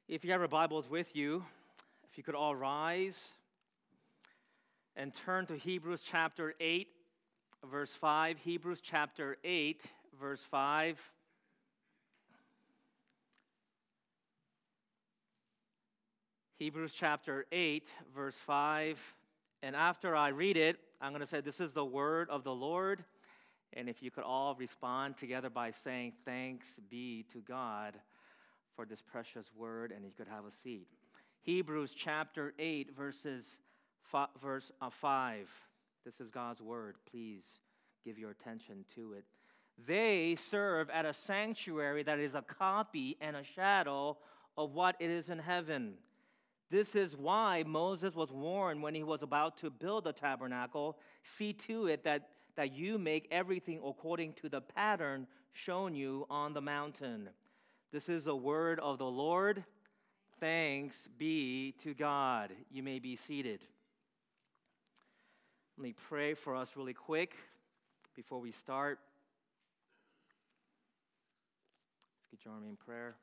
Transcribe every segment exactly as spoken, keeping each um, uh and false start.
If you have your Bibles with you, if you could all rise and turn to Hebrews chapter eight, verse five. Hebrews chapter eight, verse five. Hebrews chapter eight, verse five. And after I read it, I'm going to say, this is the word of the Lord. And if you could all respond together by saying, thanks be to God for this precious word, and you could have a seat. Hebrews chapter eight, verses five, verse uh, five. This is God's word. Please give your attention to it. They serve at a sanctuary that is a copy and a shadow of what it is in heaven. This is why Moses was warned when he was about to build the tabernacle. See to it that, that you make everything according to the pattern shown you on the mountain. This is the word of the Lord. Thanks be to God. You may be seated. Let me pray for us really quick before we start. If you could join me in prayer.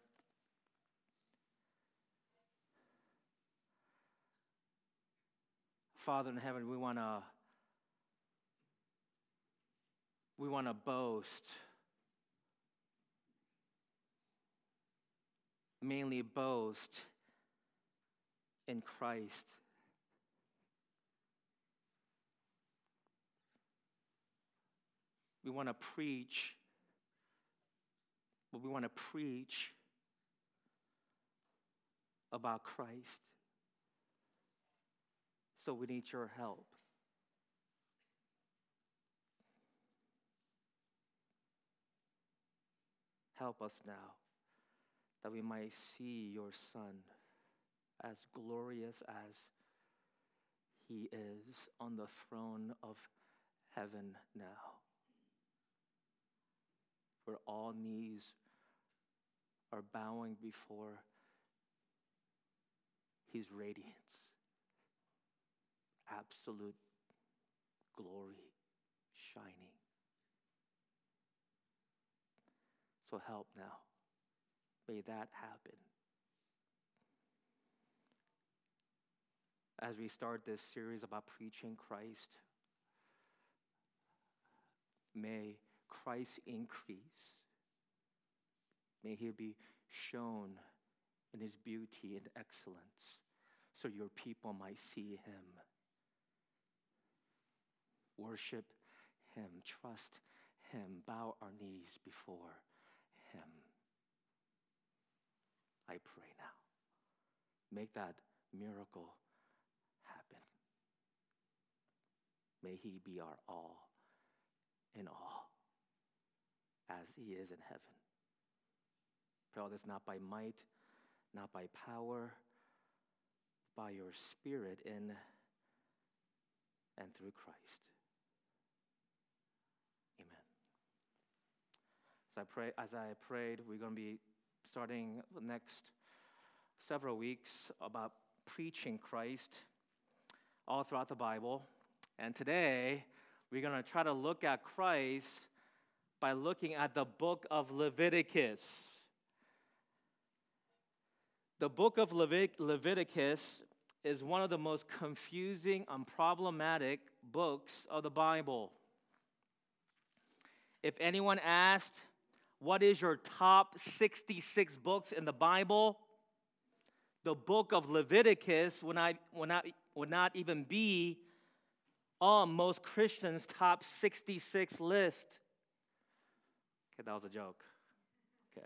Father in heaven, we want to we want to boast. Mainly boast in Christ. We want to preach, but we want to preach about Christ. So we need your help. Help us now, that we might see your Son as glorious as he is on the throne of heaven now, where all knees are bowing before his radiance, absolute glory shining. So help now. May that happen. As we start this series about preaching Christ, may Christ increase. May he be shown in his beauty and excellence, so your people might see him, worship him, trust him, bow our knees before him. I pray now. Make that miracle happen. May he be our all in all, as he is in heaven. Pray all this not by might, not by power, by your Spirit in and through Christ. Amen. As I pray, as I prayed, we're going to be starting the next several weeks about preaching Christ all throughout the Bible. And today, we're going to try to look at Christ by looking at the book of Leviticus. The book of Levit- Leviticus is one of the most confusing and problematic books of the Bible. If anyone asked, what is your top sixty-six books in the Bible? The book of Leviticus would not, would not, would not even be on most Christians' top sixty-six list. Okay, that was a joke. Okay.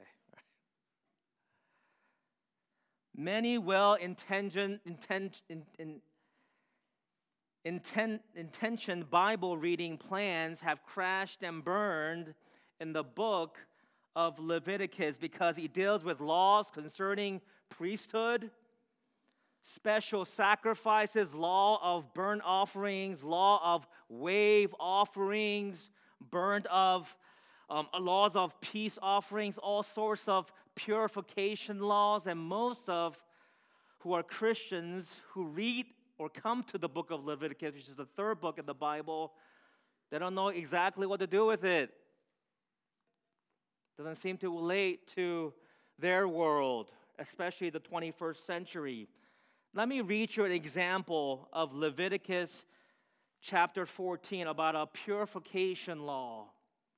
Many well-intentioned inten, in, in, inten, intentioned Bible reading plans have crashed and burned in the book of Leviticus because it deals with laws concerning priesthood, special sacrifices, law of burnt offerings, law of wave offerings, burnt of um, laws of peace offerings, all sorts of purification laws. And most of who are Christians who read or come to the book of Leviticus, which is the third book in the Bible, they don't know exactly what to do with it. Doesn't seem to relate to their world especially the twenty-first century. Let me read you an example of Leviticus chapter fourteen about a purification law.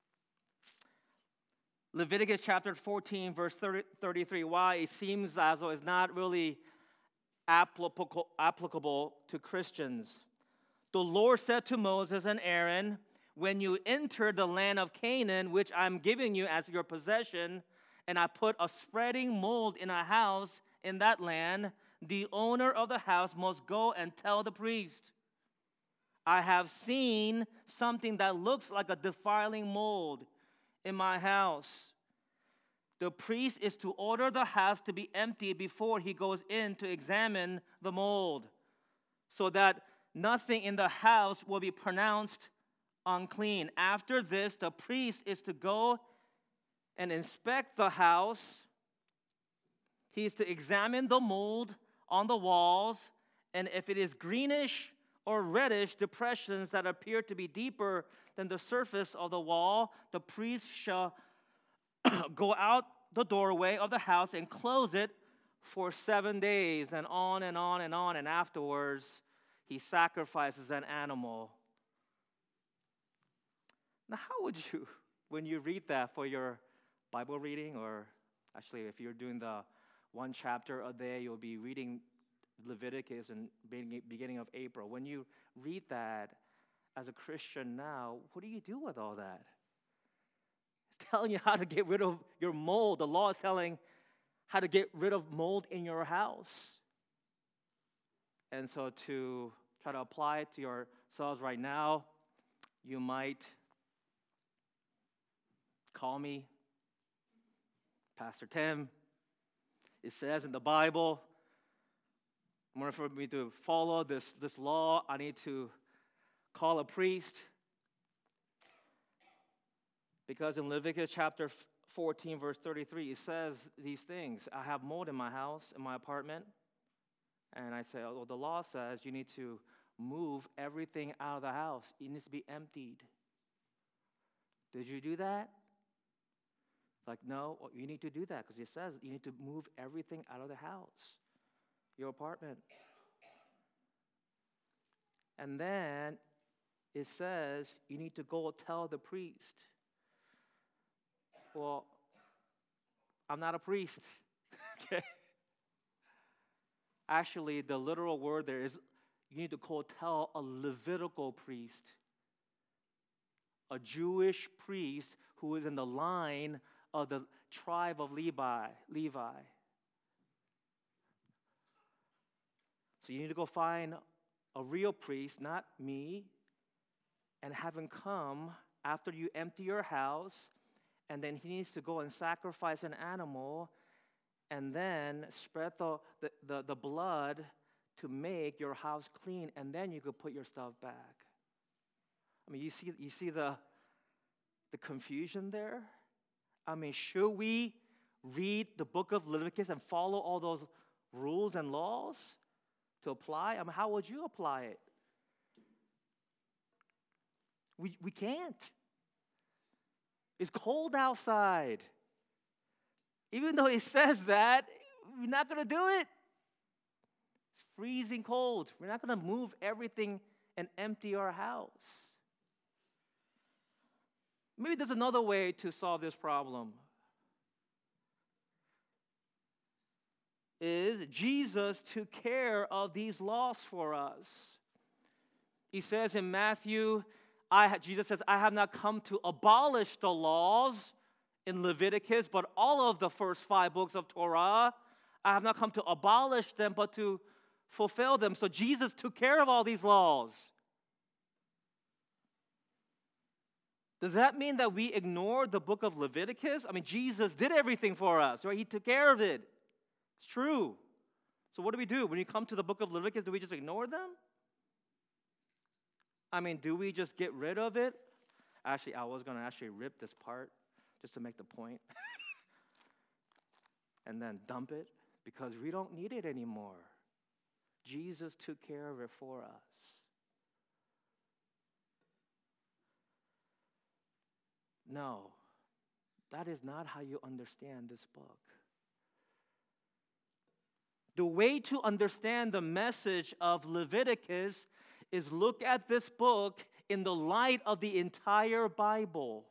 Leviticus chapter fourteen, verse thirty-three. Why it seems as though it's not really applicable, applicable to Christians. The Lord said to Moses and Aaron, when you enter the land of Canaan, which I'm giving you as your possession, and I put a spreading mold in a house in that land, the owner of the house must go and tell the priest, I have seen something that looks like a defiling mold in my house. The priest is to order the house to be empty before he goes in to examine the mold, so that nothing in the house will be pronounced unclean. After this, the priest is to go and inspect the house. He is to examine the mold on the walls, and if it is greenish or reddish depressions that appear to be deeper than the surface of the wall, the priest shall go out the doorway of the house and close it for seven days, and on and on and on, and afterwards he sacrifices an animal. Now, how would you, when you read that for your Bible reading, or actually if you're doing the one chapter a day, you'll be reading Leviticus and beginning of April. When you read that as a Christian now, what do you do with all that? It's telling you how to get rid of your mold. The law is telling how to get rid of mold in your house. And so to try to apply it to yourselves right now, you might call me Pastor Tim. It says in the Bible, in order for me to follow this, this law, I need to call a priest. Because in Leviticus chapter fourteen, verse thirty-three, it says these things. I have mold in my house, in my apartment. And I say, oh, the law says you need to move everything out of the house. It needs to be emptied. Did you do that? It's like, no, you need to do that because it says you need to move everything out of the house, your apartment. And then it says you need to go tell the priest. Well, I'm not a priest. Okay. Actually, the literal word there is you need to go tell a Levitical priest, a Jewish priest who is in the line of the tribe of Levi. Levi. So you need to go find a real priest, not me, and have him come after you empty your house, and then he needs to go and sacrifice an animal and then spread the, the, the, the blood to make your house clean, and then you could put your stuff back. I mean, you see, you see the, the confusion there? I mean, should we read the book of Leviticus and follow all those rules and laws to apply? I mean, how would you apply it? We, we can't. It's cold outside. Even though it says that, we're not going to do it. It's freezing cold. We're not going to move everything and empty our house. Maybe there's another way to solve this problem. Is Jesus took care of these laws for us. He says in Matthew, I, Jesus says, I have not come to abolish the laws in Leviticus, but all of the first five books of Torah. I have not come to abolish them, but to fulfill them. So Jesus took care of all these laws. Does that mean that we ignore the book of Leviticus? I mean, Jesus did everything for us, right? He took care of it. It's true. So what do we do? When you come to the book of Leviticus, do we just ignore them? I mean, do we just get rid of it? Actually, I was going to actually rip this part just to make the point and then dump it because we don't need it anymore. Jesus took care of it for us. No, that is not how you understand this book. The way to understand the message of Leviticus is look at this book in the light of the entire Bible.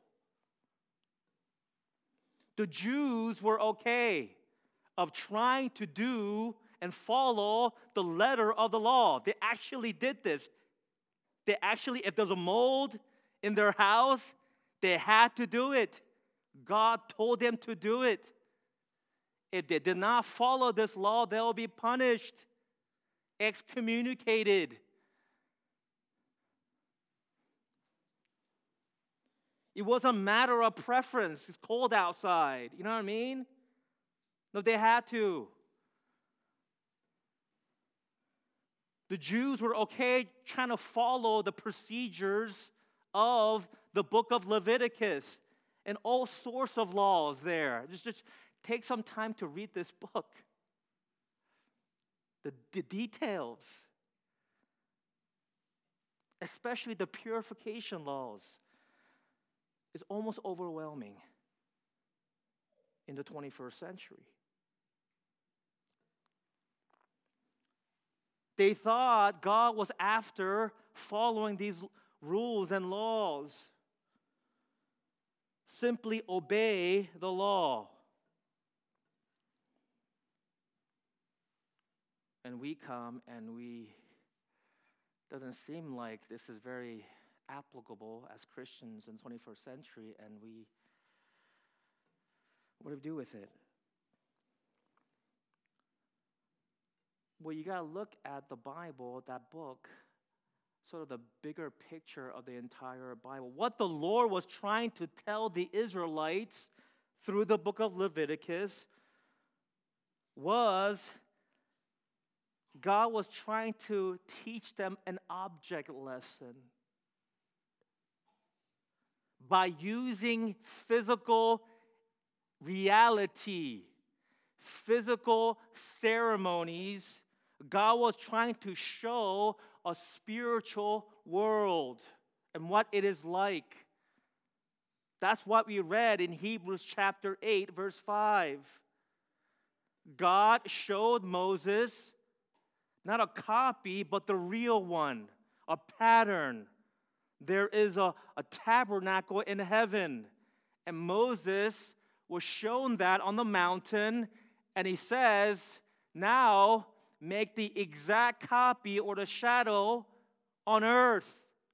The Jews were okay of trying to do and follow the letter of the law. They actually did this. They actually, if there's a mold in their house, they had to do it. God told them to do it. If they did not follow this law, they'll be punished, excommunicated. It was a matter of preference. It's cold outside. You know what I mean? No, they had to. The Jews were okay trying to follow the procedures of the book of Leviticus and all sorts of laws there. Just, just take some time to read this book. The, the details, especially the purification laws, is almost overwhelming in the twenty-first century. They thought God was after following these rules and laws. Simply obey the law. And we come and we, doesn't seem like this is very applicable as Christians in the twenty-first century, and we, what do we do with it? Well, you got to look at the Bible, that book, sort of the bigger picture of the entire Bible. What the Lord was trying to tell the Israelites through the book of Leviticus was God was trying to teach them an object lesson by using physical reality, physical ceremonies. God was trying to show a spiritual world and what it is like. That's what we read in Hebrews chapter eight, verse five. God showed Moses not a copy, but the real one, a pattern. There is a, a tabernacle in heaven, and Moses was shown that on the mountain, and he says, now make the exact copy or the shadow on earth.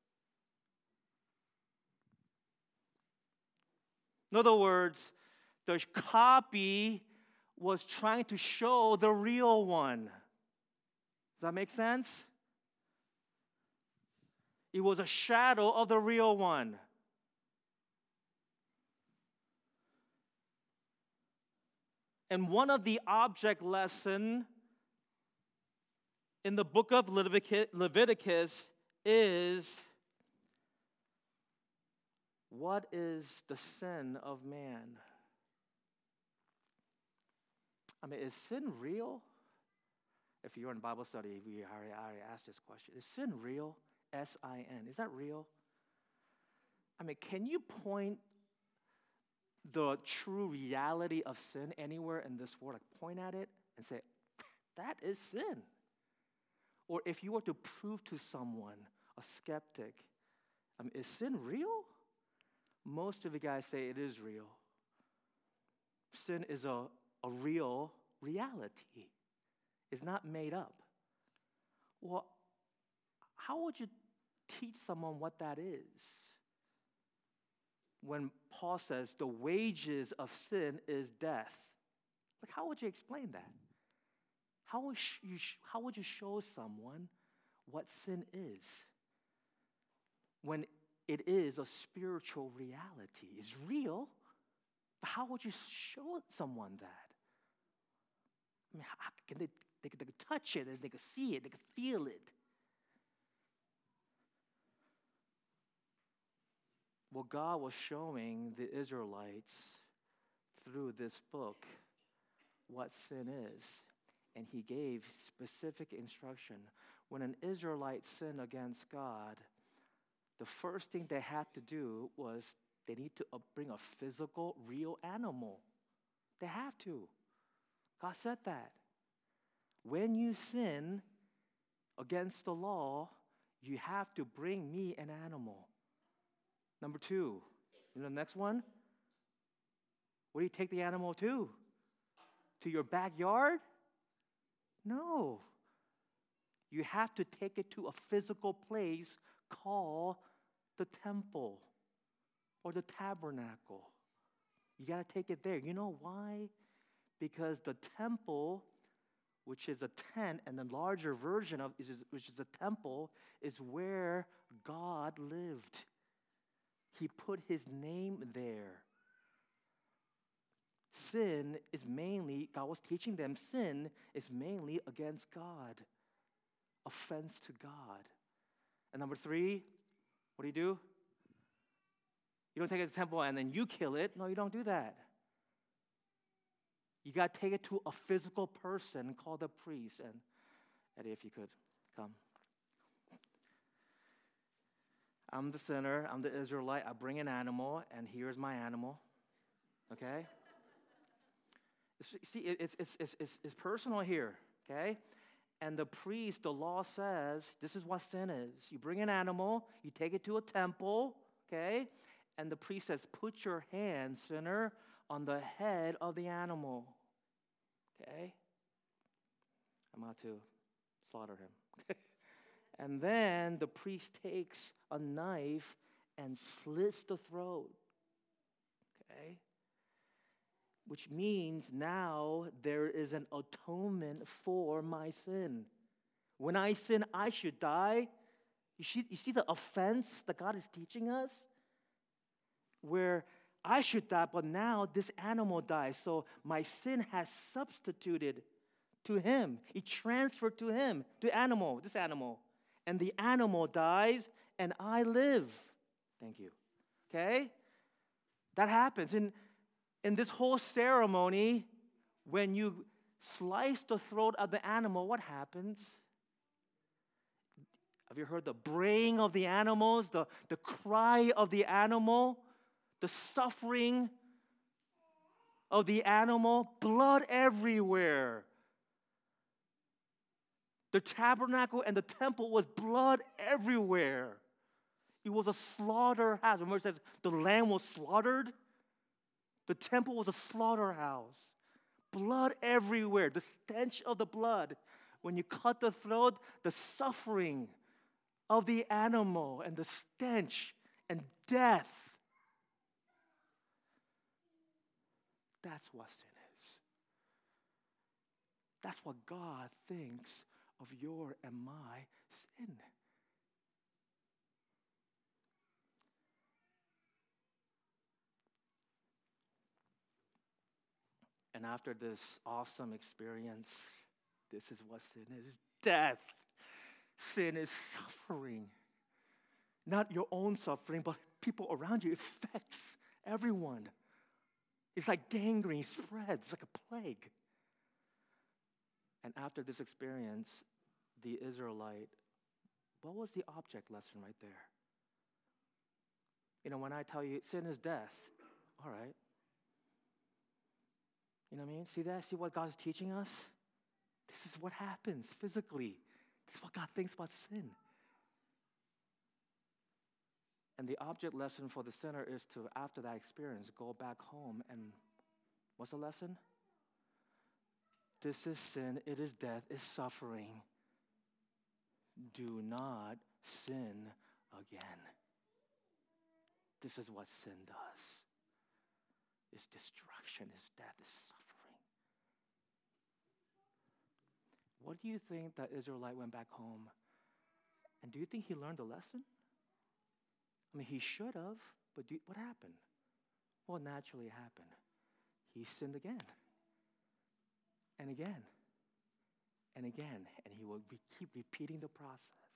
In other words, the copy was trying to show the real one. Does that make sense? It was a shadow of the real one. And one of the object lessons in the book of Leviticus, Leviticus is, what is the sin of man? I mean, is sin real? If you're in Bible study, we already, already asked this question. Is sin real? S I N. Is that real? I mean, can you point the true reality of sin anywhere in this world? Like, point at it and say, that is sin. Or if you were to prove to someone, a skeptic, I mean, is sin real? Most of the guys say it is real. Sin is a, a real reality. It's not made up. Well, how would you teach someone what that is? When Paul says the wages of sin is death. Like, how would you explain that? How would you, how would you show someone what sin is when it is a spiritual reality? It's real, but how would you show someone that? I mean, how can they, they, they could touch it, and they could see it, they could feel it. Well, God was showing the Israelites through this book what sin is. And he gave specific instruction. When an Israelite sinned against God, the first thing they had to do was they need to bring a physical, real animal. They have to. God said that. when you sin against the law, you have to bring me an animal. Number two, you know the next one? Where do you take the animal to? To your backyard? No. You have to take it to a physical place called the temple or the tabernacle. You got to take it there. You know why? Because the temple, which is a tent, and the larger version of which is a temple, is where God lived. He put his name there. Sin is mainly, God was teaching them, sin is mainly against God. Offense to God. And number three, what do you do? You don't take it to the temple and then you kill it. No, you don't do that. You got to take it to a physical person called the priest. And Eddie, if you could come. I'm the sinner. I'm the Israelite. I bring an animal, and here's my animal. Okay? See, it's, it's, it's, it's, it's personal here. Okay? And the priest, the law says, this is what sin is. You bring an animal, you take it to a temple, okay? And the priest says, put your hand, sinner, on the head of the animal. Okay? I'm about to slaughter him. And then the priest takes a knife and slits the throat. Okay? Which means now there is an atonement for my sin. When I sin, I should die. You see, you see the offense that God is teaching us? Where I should die, but now this animal dies. So my sin has substituted to him. It transferred to him, to animal, this animal. And the animal dies, and I live. Thank you. Okay? That happens. In, in this whole ceremony, when you slice the throat of the animal, what happens? Have you heard the braying of the animals, the, the cry of the animal, the suffering of the animal? Blood everywhere. The tabernacle and the temple was blood everywhere. It was a slaughterhouse. Remember it says the lamb was slaughtered? The temple was a slaughterhouse. Blood everywhere. The stench of the blood. When you cut the throat, the suffering of the animal and the stench and death. That's what sin is. That's what God thinks of your and my sin. And after this awesome experience, this is what sin is: death. Sin is suffering. Not your own suffering, but people around you. It affects everyone. It's like gangrene, spreads like a plague. And after this experience, the Israelite, what was the object lesson right there? You know, when I tell you sin is death, all right. You know what I mean? See that? See what God's teaching us? This is what happens physically. This is what God thinks about sin. And the object lesson for the sinner is to, after that experience, go back home and what's the lesson? This is sin, it is death, it's suffering. Do not sin again. This is what sin does. It's destruction, it's death, it's suffering. What do you think that Israelite went back home? And do you think he learned a lesson? I mean, he should have, but do, what happened? What naturally happened? He sinned again, and again, and again, and he will be, keep repeating the process.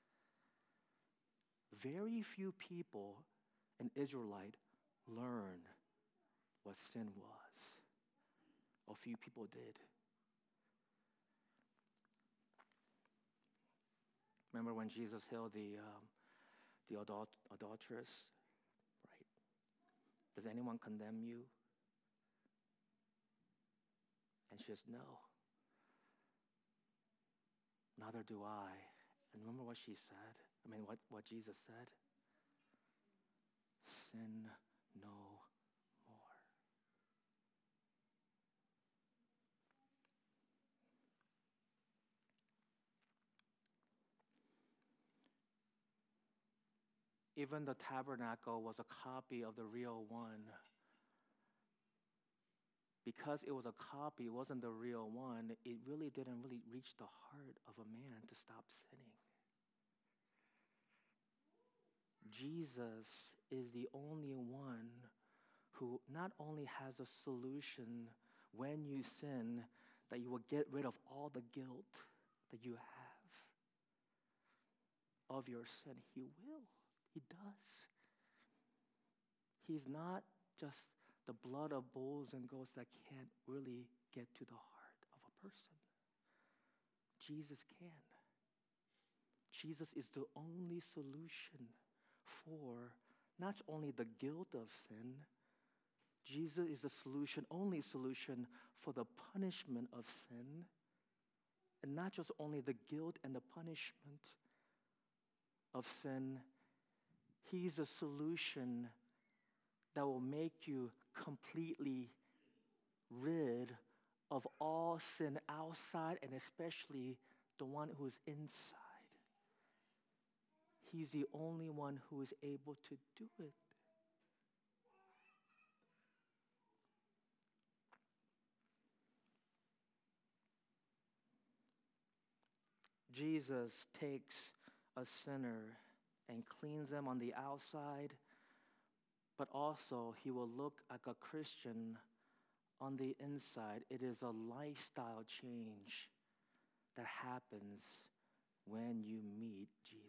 Very few people, an Israelite, learn what sin was. A few people did. Remember when Jesus healed the um, the adult, adulteress, right? Does anyone condemn you? And she says, no. Neither do I. And remember what she said? I mean, what, what Jesus said? Sin no more. Even the tabernacle was a copy of the real one. Because it was a copy, it wasn't the real one, it really didn't really reach the heart of a man to stop sinning. Jesus is the only one who not only has a solution when you sin, that you will get rid of all the guilt that you have of your sin. He will. He does. He's not just the blood of bulls and goats that can't really get to the heart of a person. Jesus can. Jesus is the only solution for not only the guilt of sin, Jesus is the solution, only solution for the punishment of sin, and not just only the guilt and the punishment of sin. He's a solution that will make you completely rid of all sin outside and especially the one who is inside. He's the only one who is able to do it. Jesus takes a sinner and cleans them on the outside, but also he will look like a Christian on the inside. It is a lifestyle change that happens when you meet Jesus.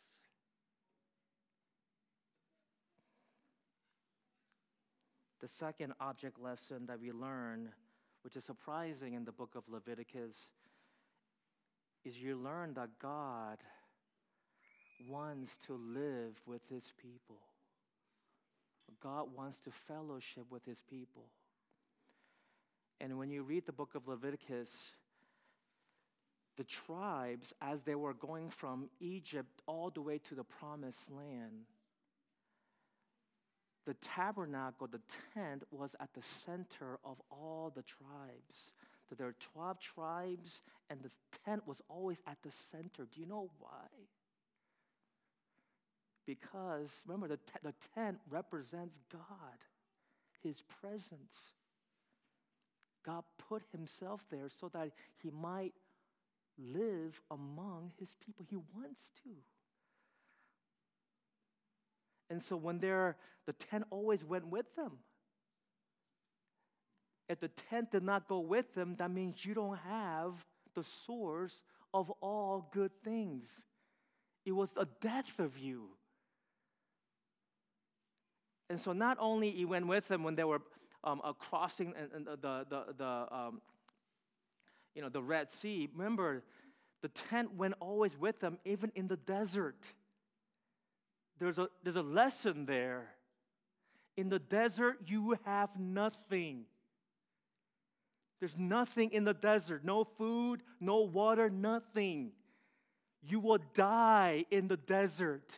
The second object lesson that we learn, which is surprising in the book of Leviticus, is you learn that God wants to live with his people. God wants to fellowship with his people. And when you read the book of Leviticus, the tribes, as they were going from Egypt all the way to the promised land, the tabernacle, the tent, was at the center of all the tribes. That there are twelve tribes, and the tent was always at the center. Do you know why? Because, remember, the, t- the tent represents God, his presence. God put himself there so that he might live among his people. He wants to. And so when they're, the tent always went with them. If the tent did not go with them, that means you don't have the source of all good things. It was a death of you. And so not only he went with them when they were um, uh, crossing and, and the the the um, you know the Red Sea. Remember, the tent went always with them, even in the desert. There's a there's a lesson there. In the desert, you have nothing. There's nothing in the desert. No food, no water, nothing. You will die in the desert.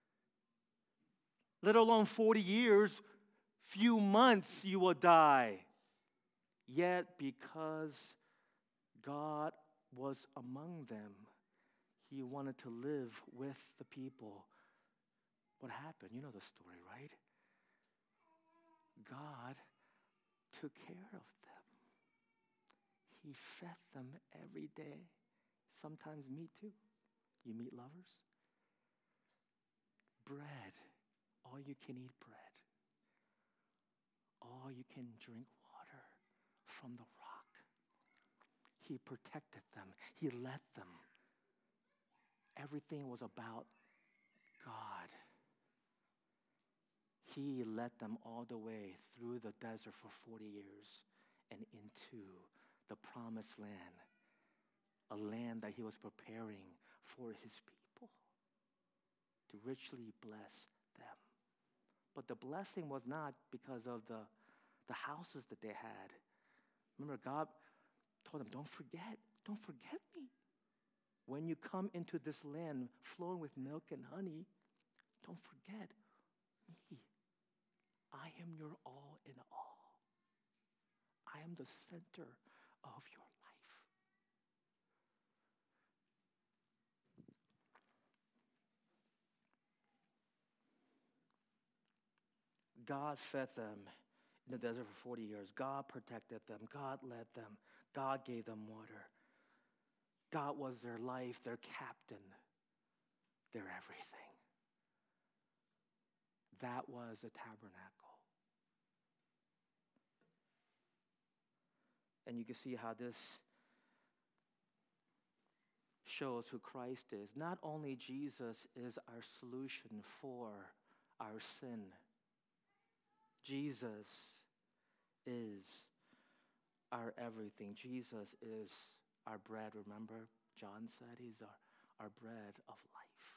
Let alone forty years, few months you will die. Yet because God was among them, he wanted to live with the people. What happened? You know the story, right? God took care of them. He fed them every day. Sometimes me too. You meat lovers? Bread. All you can eat bread. All you can drink water from the rock. He protected them. He led them. Everything was about God. He led them all the way through the desert for forty years and into the promised land, a land that he was preparing for his people to richly bless them. But the blessing was not because of the, the houses that they had. Remember, God told them, don't forget, don't forget me. when you come into this land flowing with milk and honey, don't forget me. I am your all in all. I am the center of your life. God fed them in the desert for forty years. God protected them. God led them. God gave them water. God was their life, their captain, their everything. That was the tabernacle. And you can see how this shows who Christ is. Not only Jesus is our solution for our sin, Jesus is our everything. Jesus is our bread. Remember, John said he's our, our bread of life.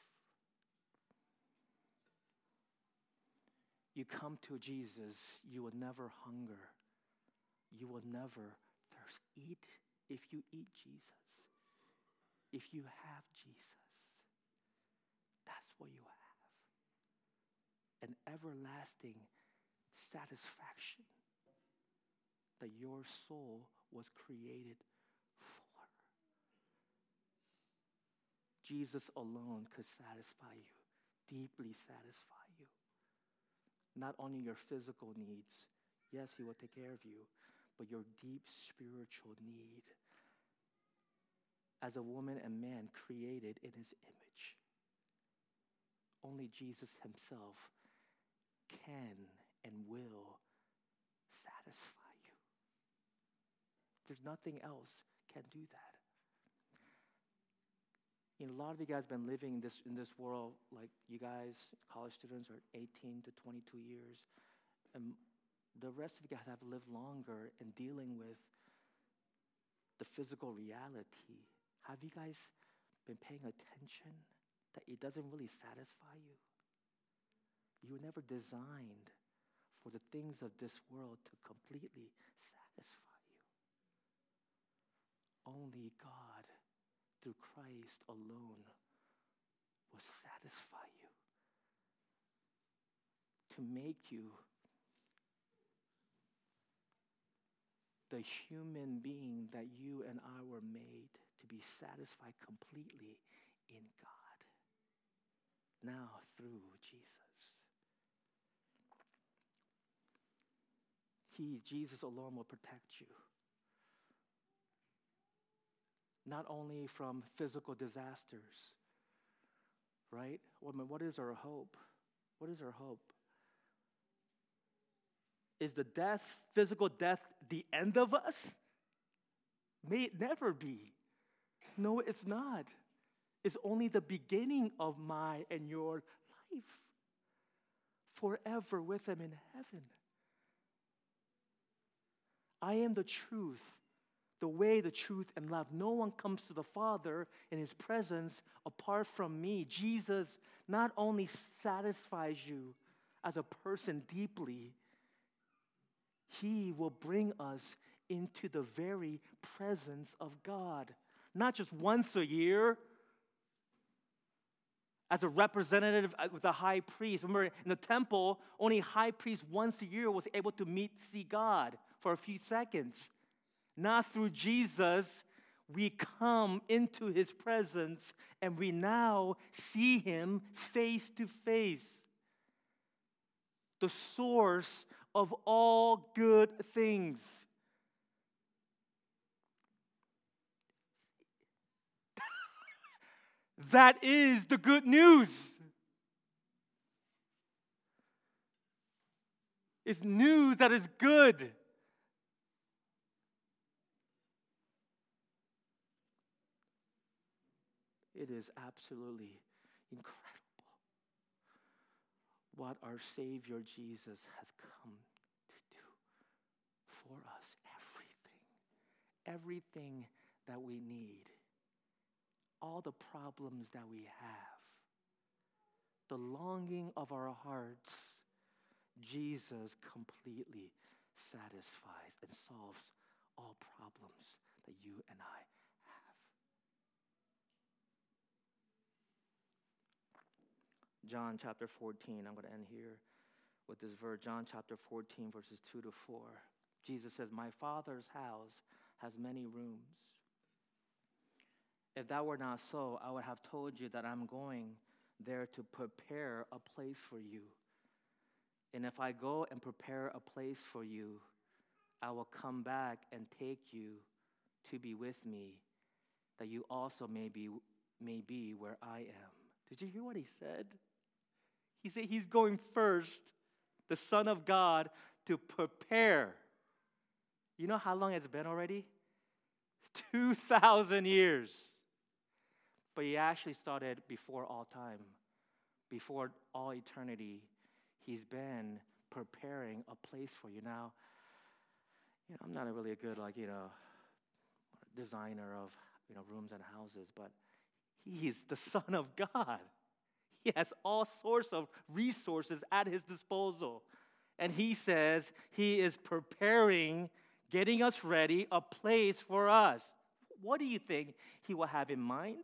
You come to Jesus, you will never hunger. You will never thirst. Eat if you eat Jesus. If you have Jesus, that's what you have. An everlasting satisfaction that your soul was created for. Jesus alone could satisfy you, deeply satisfy you. Not only your physical needs, yes, he will take care of you, but your deep spiritual need as a woman and man created in his image. Only Jesus himself can and will satisfy you. There's nothing else can do that. You know, a lot of you guys have been living in this in this world, like you guys, college students, are eighteen to twenty-two years, and the rest of you guys have lived longer in dealing with the physical reality. Have you guys been paying attention that it doesn't really satisfy you? You were never designed for the things of this world to completely satisfy you. Only God, through Christ alone, will satisfy you, to make you the human being that you and I were made to be satisfied completely in God. Now through Jesus. He, Jesus alone, will protect you. Not only from physical disasters, right? What is our hope? What is our hope? Is the death, physical death, the end of us? May it never be. No, it's not. It's only the beginning of my and your life. Forever with him in heaven. I am the truth, the way, the truth, and love. No one comes to the Father in his presence apart from me. Jesus not only satisfies you as a person deeply, he will bring us into the very presence of God. Not just once a year, as a representative with the high priest. Remember, in the temple, only high priest once a year was able to meet, see God for a few seconds. Not through Jesus, we come into his presence and we now see him face to face. The source of all good things. That is the good news. It's news that is good. It is absolutely incredible what our Savior Jesus has come to do for us. Everything. Everything that we need. All the problems that we have. The longing of our hearts. Jesus completely satisfies and solves all problems that you and I have. John chapter fourteen. I'm going to end here with this verse. John chapter fourteen, verses two to four. Jesus says, my Father's house has many rooms. If that were not so, I would have told you that I'm going there to prepare a place for you. And if I go and prepare a place for you, I will come back and take you to be with me, that you also may be, may be where I am. Did you hear what he said? He said he's going first, the Son of God, to prepare. You know how long it's been already? two thousand years. But he actually started before all time, before all eternity. He's been preparing a place for you. Now, you know, I'm not a really good, like, you know, designer of, you know, rooms and houses, but he's the Son of God. He has all sorts of resources at his disposal. And he says he is preparing, getting us ready, a place for us. What do you think he will have in mind?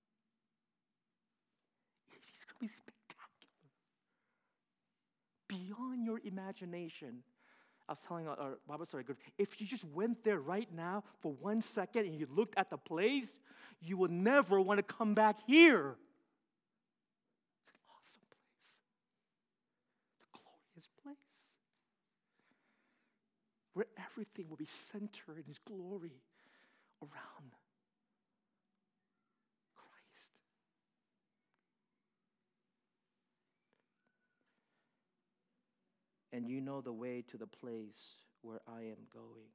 He's going to be spectacular. Beyond your imagination. I was telling our Bible story, if you just went there right now for one second and you looked at the place, you will never want to come back here. It's an awesome place. The glorious place. Where everything will be centered in his glory around Christ. And you know the way to the place where I am going.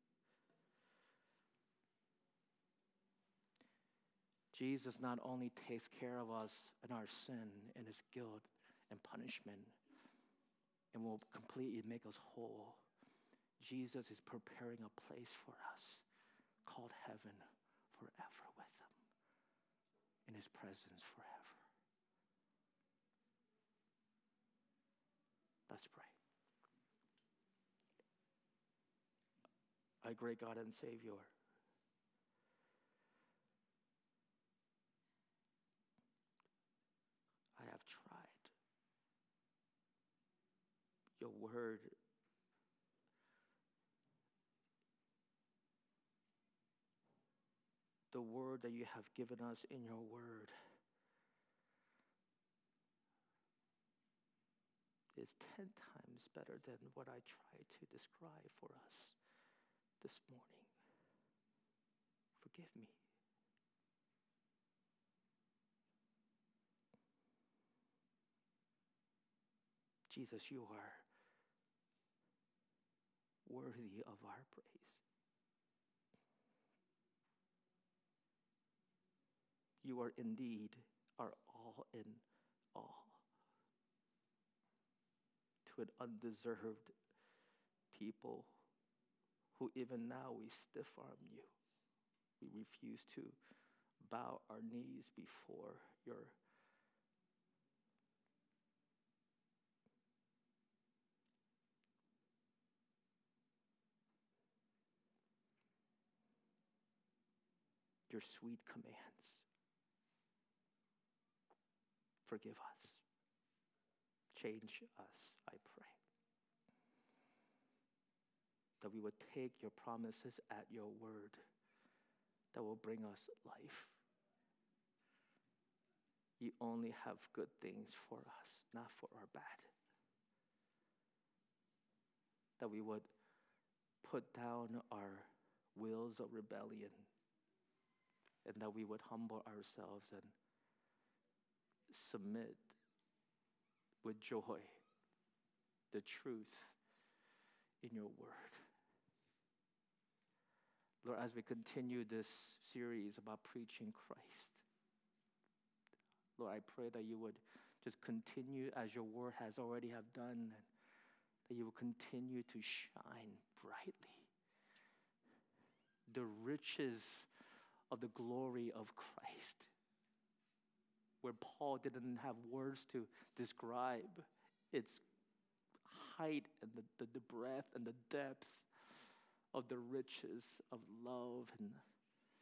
Jesus not only takes care of us and our sin and his guilt and punishment and will completely make us whole. Jesus is preparing a place for us called heaven forever with him, in his presence forever. Let's pray. Our great God and Savior, I have tried. Your word the word that you have given us in your word is ten times better than what I tried to describe for us this morning. Forgive me. Jesus, you are worthy of our praise. You are indeed our all in all. To an undeserved people who even now we stiff arm you. We refuse to bow our knees before your your sweet commands. Forgive us. Change us, I pray. That we would take your promises at your word that will bring us life. You only have good things for us, not for our bad. That we would put down our wills of rebellion and that we would humble ourselves and submit with joy the truth in your word. Lord, as we continue this series about preaching Christ, Lord, I pray that you would just continue as your word has already have done, and that you will continue to shine brightly the riches of the glory of Christ, where Paul didn't have words to describe its height and the, the, the breadth and the depth of the riches of love and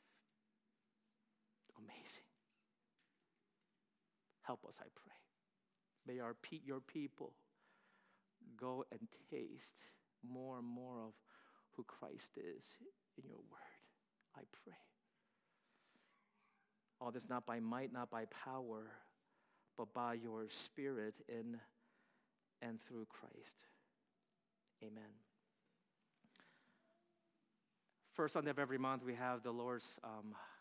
amazing. Help us, I pray. May our pe- your people go and taste more and more of who Christ is in your word. I pray. All this not by might, not by power, but by your Spirit in and through Christ. Amen. First Sunday of every month, we have the Lord's um,